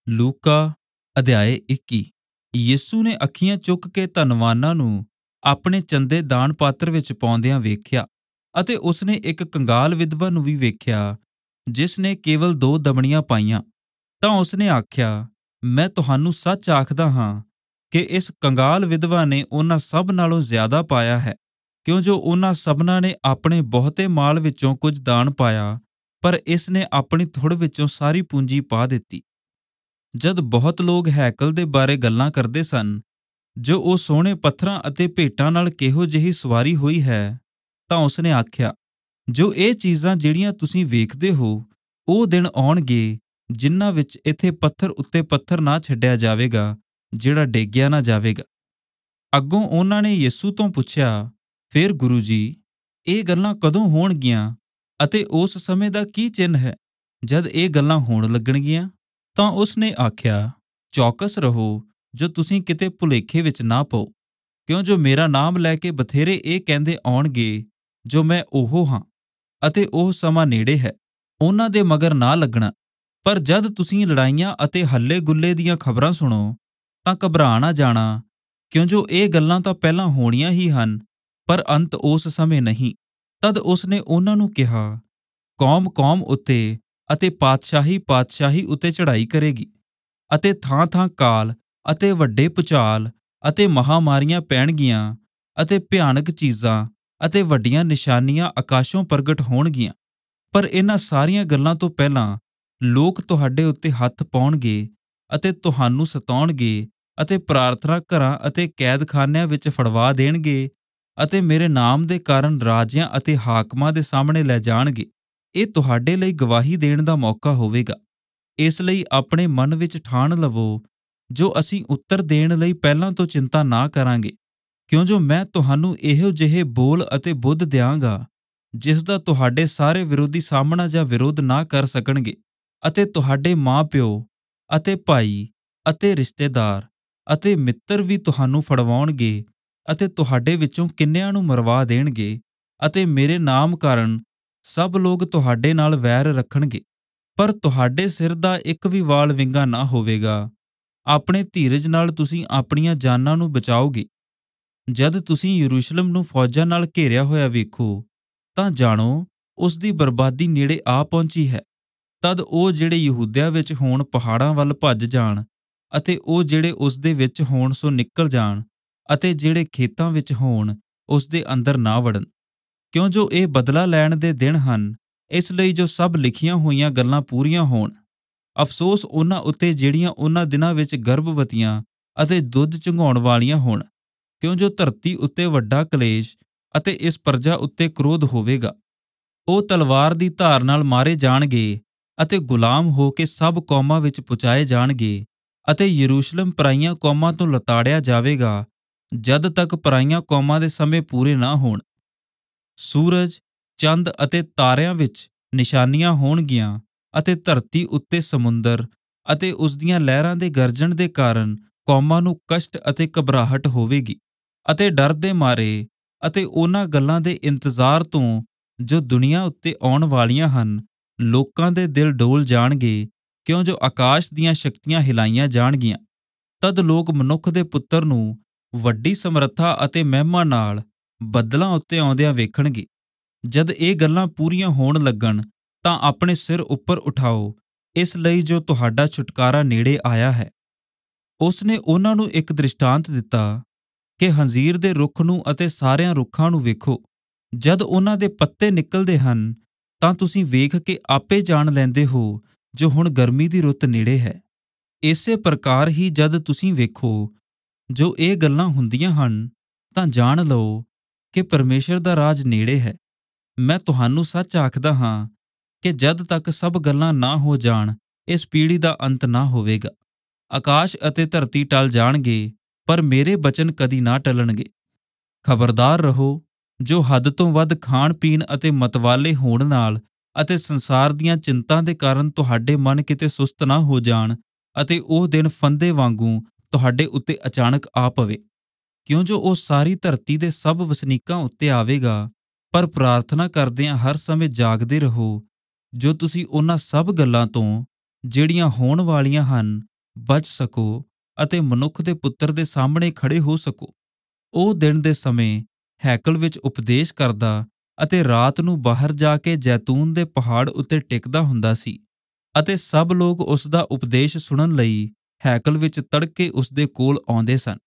ਲੂਕਾ ਅਧਿਆਇ 21। ਯਿਸੂ ਨੇ ਅੱਖੀਆਂ ਚੁੱਕ ਕੇ ਧਨਵਾਨਾਂ ਨੂੰ ਆਪਣੇ ਚੰਦੇ ਦਾਨ ਪਾਤਰ ਵਿੱਚ ਪਾਉਂਦਿਆਂ ਵੇਖਿਆ ਅਤੇ ਉਸਨੇ ਇੱਕ ਕੰਗਾਲ ਵਿਧਵਾ ਨੂੰ ਵੀ ਵੇਖਿਆ ਜਿਸ ਨੇ ਕੇਵਲ 2 ਦਮੜੀਆਂ ਪਾਈਆਂ। ਤਾਂ ਉਸਨੇ ਆਖਿਆ, ਮੈਂ ਤੁਹਾਨੂੰ ਸੱਚ ਆਖਦਾ ਹਾਂ ਕਿ ਇਸ ਕੰਗਾਲ ਵਿਧਵਾ ਨੇ ਉਹਨਾਂ ਸਭ ਨਾਲੋਂ ਜ਼ਿਆਦਾ ਪਾਇਆ ਹੈ, ਕਿਉਂ ਜੋ ਉਹਨਾਂ ਸਭਨਾਂ ਨੇ ਆਪਣੇ ਬਹੁਤੇ ਮਾਲ ਵਿੱਚੋਂ ਕੁਝ ਦਾਨ ਪਾਇਆ, ਪਰ ਇਸ ਨੇ ਆਪਣੀ ਥੁੜ ਵਿੱਚੋਂ ਸਾਰੀ ਪੂੰਜੀ ਪਾ ਦਿੱਤੀ। ਜਦ ਬਹੁਤ ਲੋਕ ਹੈਕਲ ਦੇ ਬਾਰੇ ਗੱਲਾਂ ਕਰਦੇ ਸਨ, ਜੋ ਉਹ ਸੋਹਣੇ ਪੱਥਰਾਂ ਅਤੇ ਭੇਟਾਂ ਨਾਲ ਕਿਹੋ ਜਿਹੀ ਸਵਾਰੀ ਹੋਈ ਹੈ, ਤਾਂ ਉਸਨੇ ਆਖਿਆ, ਜੋ ਇਹ ਚੀਜ਼ਾਂ ਜਿਹੜੀਆਂ ਤੁਸੀਂ ਵੇਖਦੇ ਹੋ, ਉਹ ਦਿਨ ਆਉਣਗੇ ਜਿਨ੍ਹਾਂ ਵਿੱਚ ਇੱਥੇ ਪੱਥਰ ਉੱਤੇ ਪੱਥਰ ਨਾ ਛੱਡਿਆ ਜਾਵੇਗਾ ਜਿਹੜਾ ਡੇਗਿਆ ਨਾ ਜਾਵੇਗਾ। ਅੱਗੋਂ ਉਹਨਾਂ ਨੇ ਯਿਸੂ ਤੋਂ ਪੁੱਛਿਆ, ਫੇਰ ਗੁਰੂ ਜੀ, ਇਹ ਗੱਲਾਂ ਕਦੋਂ ਹੋਣਗੀਆਂ ਅਤੇ ਉਸ ਸਮੇਂ ਦਾ ਕੀ ਚਿੰਨ੍ਹ ਹੈ ਜਦ ਇਹ ਗੱਲਾਂ ਹੋਣ ਲੱਗਣਗੀਆਂ? ਤਾਂ ਉਸਨੇ ਆਖਿਆ, ਚੌਕਸ ਰਹੋ ਜੋ ਤੁਸੀਂ ਕਿਤੇ ਭੁਲੇਖੇ ਵਿੱਚ ਨਾ ਪਓ, ਕਿਉਂ ਜੋ ਮੇਰਾ ਨਾਮ ਲੈ ਕੇ ਬਥੇਰੇ ਇਹ ਕਹਿੰਦੇ ਆਉਣਗੇ ਜੋ ਮੈਂ ਉਹ ਹਾਂ ਅਤੇ ਉਹ ਸਮਾਂ ਨੇੜੇ ਹੈ। ਉਹਨਾਂ ਦੇ ਮਗਰ ਨਾ ਲੱਗਣਾ। ਪਰ ਜਦ ਤੁਸੀਂ ਲੜਾਈਆਂ ਅਤੇ ਹੱਲੇ ਗੁੱਲੇ ਦੀਆਂ ਖਬਰਾਂ ਸੁਣੋ ਤਾਂ ਘਬਰਾ ਨਾ ਜਾਣਾ, ਕਿਉਂ ਜੋ ਇਹ ਗੱਲਾਂ ਤਾਂ ਪਹਿਲਾਂ ਹੋਣੀਆਂ ਹੀ ਹਨ, ਪਰ ਅੰਤ ਉਸ ਸਮੇਂ ਨਹੀਂ। ਤਦ ਉਸਨੇ ਉਹਨਾਂ ਨੂੰ ਕਿਹਾ, ਕੌਮ ਕੌਮ ਉੱਤੇ ਅਤੇ ਪਾਤਸ਼ਾਹੀ ਉੱਤੇ ਚੜ੍ਹਾਈ ਕਰੇਗੀ ਅਤੇ ਥਾਂ-ਥਾਂ ਕਾਲ ਅਤੇ ਵੱਡੇ ਭੁਚਾਲ ਅਤੇ ਮਹਾਮਾਰੀਆਂ ਪੈਣਗੀਆਂ ਅਤੇ ਭਿਆਨਕ ਚੀਜ਼ਾਂ ਅਤੇ ਵੱਡੀਆਂ ਨਿਸ਼ਾਨੀਆਂ ਆਕਾਸ਼ੋਂ ਪ੍ਰਗਟ ਹੋਣਗੀਆਂ। ਪਰ ਇਹਨਾਂ ਸਾਰੀਆਂ ਗੱਲਾਂ ਤੋਂ ਪਹਿਲਾਂ ਲੋਕ ਤੁਹਾਡੇ ਉੱਤੇ ਹੱਥ ਪਾਉਣਗੇ ਅਤੇ ਤੁਹਾਨੂੰ ਸਤਾਉਣਗੇ ਅਤੇ ਪ੍ਰਾਰਥਨਾ ਘਰਾਂ ਅਤੇ ਕੈਦਖਾਨਿਆਂ ਵਿੱਚ ਫੜਵਾ ਦੇਣਗੇ ਅਤੇ ਮੇਰੇ ਨਾਮ ਦੇ ਕਾਰਨ ਰਾਜਿਆਂ ਅਤੇ ਹਾਕਮਾਂ ਦੇ ਸਾਹਮਣੇ ਲੈ ਜਾਣਗੇ। ਇਹ ਤੁਹਾਡੇ ਲਈ ਗਵਾਹੀ ਦੇਣ ਦਾ ਮੌਕਾ ਹੋਵੇਗਾ। ਇਸ ਲਈ ਆਪਣੇ ਮਨ ਵਿੱਚ ਠਾਣ ਲਵੋ ਜੋ ਅਸੀਂ ਉੱਤਰ ਦੇਣ ਲਈ ਪਹਿਲਾਂ ਤੋਂ ਚਿੰਤਾ ਨਾ ਕਰਾਂਗੇ, ਕਿਉਂ ਜੋ ਮੈਂ ਤੁਹਾਨੂੰ ਇਹੋ ਜਿਹੇ ਬੋਲ ਅਤੇ ਬੁੱਧ ਦਿਆਂਗਾ ਜਿਸ ਦਾ ਤੁਹਾਡੇ ਸਾਰੇ ਵਿਰੋਧੀ ਸਾਹਮਣਾ ਜਾਂ ਵਿਰੋਧ ਨਾ ਕਰ ਸਕਣਗੇ ਅਤੇ ਤੁਹਾਡੇ ਮਾਂ-ਪਿਓ ਅਤੇ ਭਾਈ ਅਤੇ ਰਿਸ਼ਤੇਦਾਰ ਅਤੇ ਮਿੱਤਰ ਵੀ ਤੁਹਾਨੂੰ ਫੜਵਾਉਣਗੇ ਅਤੇ ਤੁਹਾਡੇ ਵਿੱਚੋਂ ਕਿੰਨਿਆਂ ਨੂੰ ਮਰਵਾ ਦੇਣਗੇ ਅਤੇ ਮੇਰੇ ਨਾਮ ਕਾਰਨ ਸਭ ਲੋਕ ਤੁਹਾਡੇ ਨਾਲ ਵੈਰ ਰੱਖਣਗੇ। ਪਰ ਤੁਹਾਡੇ ਸਿਰ ਦਾ ਇੱਕ ਵੀ ਵਾਲ ਵਿੰਗਾ ਨਾ ਹੋਵੇਗਾ। ਆਪਣੇ ਧੀਰਜ ਨਾਲ ਤੁਸੀਂ ਆਪਣੀਆਂ ਜਾਨਾਂ ਨੂੰ ਬਚਾਓਗੇ। ਜਦ ਤੁਸੀਂ ਯਰੂਸ਼ਲਮ ਨੂੰ ਫੌਜਾਂ ਨਾਲ ਘੇਰਿਆ ਹੋਇਆ ਵੇਖੋ ਤਾਂ ਜਾਣੋ ਉਸ ਦੀ ਬਰਬਾਦੀ ਨੇੜੇ ਆ ਪਹੁੰਚੀ ਹੈ। ਤਦ ਉਹ ਜਿਹੜੇ ਯਹੂਦਿਆ ਵਿੱਚ ਹੋਣ ਪਹਾੜਾਂ ਵੱਲ ਭੱਜ ਜਾਣ ਅਤੇ ਉਹ ਜਿਹੜੇ ਉਸ ਦੇ ਵਿੱਚ ਹੋਣ ਸੋ ਨਿਕਲ ਜਾਣ ਅਤੇ ਜਿਹੜੇ ਖੇਤਾਂ ਵਿੱਚ ਹੋਣ ਉਸ ਦੇ ਅੰਦਰ ਨਾ ਵੜਨ, ਕਿਉਂ ਜੋ ਇਹ ਬਦਲਾ ਲੈਣ ਦੇ ਦਿਨ ਹਨ, ਇਸ ਲਈ ਜੋ ਸਭ ਲਿਖੀਆਂ ਹੋਈਆਂ ਗੱਲਾਂ ਪੂਰੀਆਂ ਹੋਣ। ਅਫਸੋਸ ਉਹਨਾਂ ਉੱਤੇ ਜਿਹੜੀਆਂ ਉਹਨਾਂ ਦਿਨਾਂ ਵਿੱਚ ਗਰਭਵਤੀਆਂ ਅਤੇ ਦੁੱਧ ਚੁੰਘਾਉਣ ਵਾਲੀਆਂ ਹੋਣ, ਕਿਉਂ ਜੋ ਧਰਤੀ ਉੱਤੇ ਵੱਡਾ ਕਲੇਸ਼ ਅਤੇ ਇਸ ਪ੍ਰਜਾ ਉੱਤੇ ਕ੍ਰੋਧ ਹੋਵੇਗਾ। ਉਹ ਤਲਵਾਰ ਦੀ ਧਾਰ ਨਾਲ ਮਾਰੇ ਜਾਣਗੇ ਅਤੇ ਗੁਲਾਮ ਹੋ ਕੇ ਸਭ ਕੌਮਾਂ ਵਿੱਚ ਪਹੁੰਚਾਏ ਜਾਣਗੇ ਅਤੇ ਯਰੂਸ਼ਲਮ ਪਰਾਈਆਂ ਕੌਮਾਂ ਤੋਂ ਲਤਾੜਿਆ ਜਾਵੇਗਾ ਜਦ ਤੱਕ ਪਰਾਈਆਂ ਕੌਮਾਂ ਦੇ ਸਮੇਂ ਪੂਰੇ ਨਾ ਹੋਣ। ਸੂਰਜ, ਚੰਦ ਅਤੇ ਤਾਰਿਆਂ ਵਿੱਚ ਨਿਸ਼ਾਨੀਆਂ ਹੋਣਗੀਆਂ ਅਤੇ ਧਰਤੀ ਉੱਤੇ ਸਮੁੰਦਰ ਅਤੇ ਉਸ ਦੀਆਂ ਲਹਿਰਾਂ ਦੇ ਗਰਜਣ ਦੇ ਕਾਰਨ ਕੌਮਾਂ ਨੂੰ ਕਸ਼ਟ ਅਤੇ ਘਬਰਾਹਟ ਹੋਵੇਗੀ ਅਤੇ ਡਰ ਦੇ ਮਾਰੇ ਅਤੇ ਉਹਨਾਂ ਗੱਲਾਂ ਦੇ ਇੰਤਜ਼ਾਰ ਤੋਂ ਜੋ ਦੁਨੀਆ ਉੱਤੇ ਆਉਣ ਵਾਲੀਆਂ ਹਨ, ਲੋਕਾਂ ਦੇ ਦਿਲ ਡੋਲ ਜਾਣਗੇ, ਕਿਉਂ ਜੋ ਆਕਾਸ਼ ਦੀਆਂ ਸ਼ਕਤੀਆਂ ਹਿਲਾਈਆਂ ਜਾਣਗੀਆਂ। ਤਦ ਲੋਕ ਮਨੁੱਖ ਦੇ ਪੁੱਤਰ ਨੂੰ ਵੱਡੀ ਸਮਰੱਥਾ ਅਤੇ ਮਹਿਮਾ ਨਾਲ ਬੱਦਲਾਂ ਉੱਤੇ ਆਉਂਦਿਆਂ ਵੇਖਣਗੇ। ਜਦ ਇਹ ਗੱਲਾਂ ਪੂਰੀਆਂ ਹੋਣ ਲੱਗਣ ਤਾਂ ਆਪਣੇ ਸਿਰ ਉੱਪਰ ਉਠਾਓ, ਇਸ ਲਈ ਜੋ ਤੁਹਾਡਾ ਛੁਟਕਾਰਾ ਨੇੜੇ ਆਇਆ ਹੈ। ਉਸਨੇ ਉਹਨਾਂ ਨੂੰ ਇੱਕ ਦ੍ਰਿਸ਼ਟਾਂਤ ਦਿੱਤਾ ਕਿ ਹੰਜ਼ੀਰ ਦੇ ਰੁੱਖ ਨੂੰ ਅਤੇ ਸਾਰਿਆਂ ਰੁੱਖਾਂ ਨੂੰ ਵੇਖੋ। ਜਦ ਉਹਨਾਂ ਦੇ ਪੱਤੇ ਨਿਕਲਦੇ ਹਨ ਤਾਂ ਤੁਸੀਂ ਵੇਖ ਕੇ ਆਪੇ ਜਾਣ ਲੈਂਦੇ ਹੋ ਜੋ ਹੁਣ ਗਰਮੀ ਦੀ ਰੁੱਤ ਨੇੜੇ ਹੈ। ਇਸੇ ਪ੍ਰਕਾਰ ਹੀ ਜਦ ਤੁਸੀਂ ਵੇਖੋ ਜੋ ਇਹ ਗੱਲਾਂ ਹੁੰਦੀਆਂ ਹਨ ਤਾਂ ਜਾਣ ਲਓ ਕਿ ਪਰਮੇਸ਼ਰ ਦਾ ਰਾਜ ਨੇੜੇ ਹੈ। ਮੈਂ ਤੁਹਾਨੂੰ ਸੱਚ ਆਖਦਾ ਹਾਂ ਕਿ ਜਦ ਤੱਕ ਸਭ ਗੱਲਾਂ ਨਾ ਹੋ ਜਾਣ, ਇਸ ਪੀੜ੍ਹੀ ਦਾ ਅੰਤ ਨਾ ਹੋਵੇਗਾ। ਆਕਾਸ਼ ਅਤੇ ਧਰਤੀ ਟਲ ਜਾਣਗੇ, ਪਰ ਮੇਰੇ ਬਚਨ ਕਦੀ ਨਾ ਟਲਣਗੇ। ਖਬਰਦਾਰ ਰਹੋ, ਜੋ ਹੱਦ ਤੋਂ ਵੱਧ ਖਾਣ ਪੀਣ ਅਤੇ ਮਤਵਾਲੇ ਹੋਣ ਨਾਲ ਅਤੇ ਸੰਸਾਰ ਦੀਆਂ ਚਿੰਤਾ ਦੇ ਕਾਰਨ ਤੁਹਾਡੇ ਮਨ ਕਿਤੇ ਸੁਸਤ ਨਾ ਹੋ ਜਾਣ ਅਤੇ ਉਹ ਦਿਨ ਫੰਦੇ ਵਾਂਗੂ ਤੁਹਾਡੇ ਉੱਤੇ ਅਚਾਨਕ ਆ ਪਵੇ, ਕਿਉਂ ਜੋ ਉਹ ਸਾਰੀ ਧਰਤੀ ਦੇ ਸਭ ਵਸਨੀਕਾਂ ਉੱਤੇ ਆਵੇਗਾ। ਪਰ ਪ੍ਰਾਰਥਨਾ ਕਰਦਿਆਂ ਹਰ ਸਮੇਂ ਜਾਗਦੇ ਰਹੋ, ਜੋ ਤੁਸੀਂ ਉਹਨਾਂ ਸਭ ਗੱਲਾਂ ਤੋਂ ਜਿਹੜੀਆਂ ਹੋਣ ਵਾਲੀਆਂ ਹਨ ਬਚ ਸਕੋ ਅਤੇ ਮਨੁੱਖ ਦੇ ਪੁੱਤਰ ਦੇ ਸਾਹਮਣੇ ਖੜੇ ਹੋ ਸਕੋ। ਉਹ ਦਿਨ ਦੇ ਸਮੇਂ ਹੈਕਲ ਵਿੱਚ ਉਪਦੇਸ਼ ਕਰਦਾ ਅਤੇ ਰਾਤ ਨੂੰ ਬਾਹਰ ਜਾ ਕੇ ਜੈਤੂਨ ਦੇ ਪਹਾੜ ਉੱਤੇ ਟਿਕਦਾ ਹੁੰਦਾ ਸੀ, ਅਤੇ ਸਭ ਲੋਕ ਉਸ ਦਾ ਉਪਦੇਸ਼ ਸੁਣਨ ਲਈ ਹੈਕਲ ਵਿੱਚ ਤੜਕੇ ਉਸ ਦੇ ਕੋਲ ਆਉਂਦੇ ਸਨ।